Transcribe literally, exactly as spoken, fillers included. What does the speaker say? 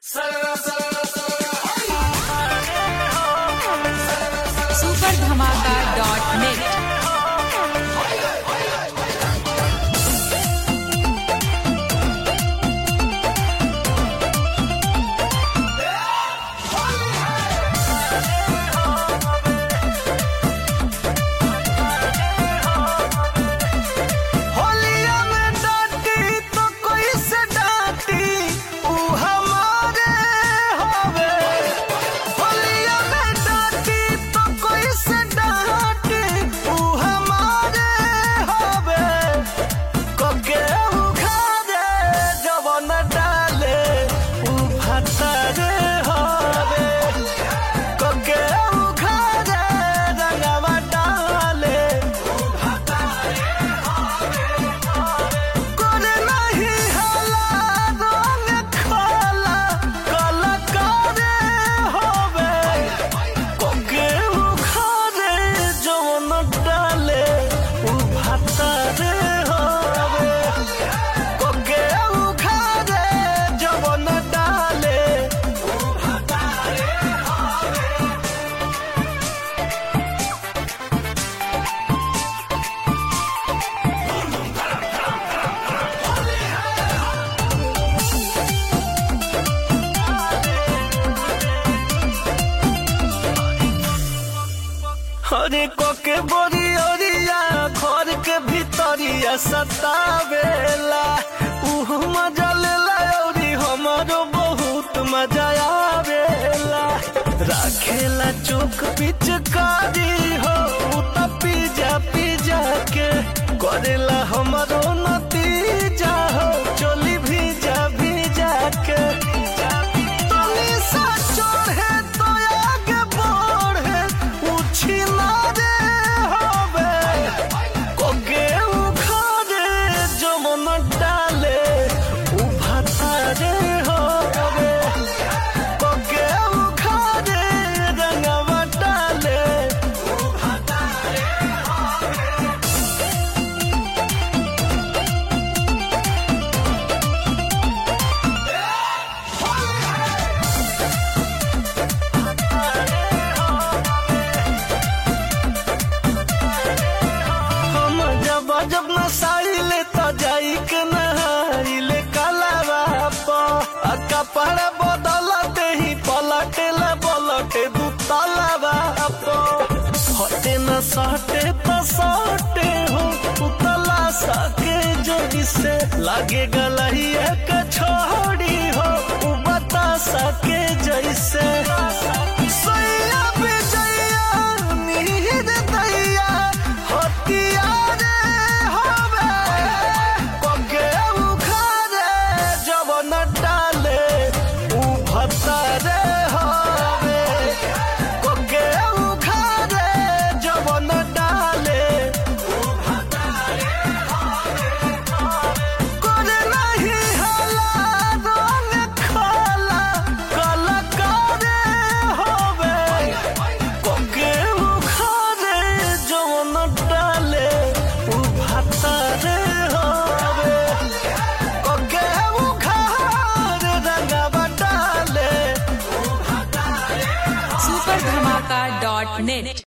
Super धमाका dot net. अरे कोके बोरी ओरिया घर के भीतरिया सतावेला उह मजा लेला औरी हमारो बहुत मजा आवेला राखेला चौक पिचकारी हो त पिजा पिजा के करेला हमारो नतीजा हो चोली भीजा भीजा के जब न साड़ी ले तो जाई के नहाई ले कालावा पा कपड़ा बदलते ही पलटे ला पलटे दू तालावा पा हटे न सटे तो सटे हो उतला सके जोड़ी से लागे गलहिया के छोड़ी हो उ बता सके जैसे सैया बेजैया नीर दैया होतिया डाले उ भाता रे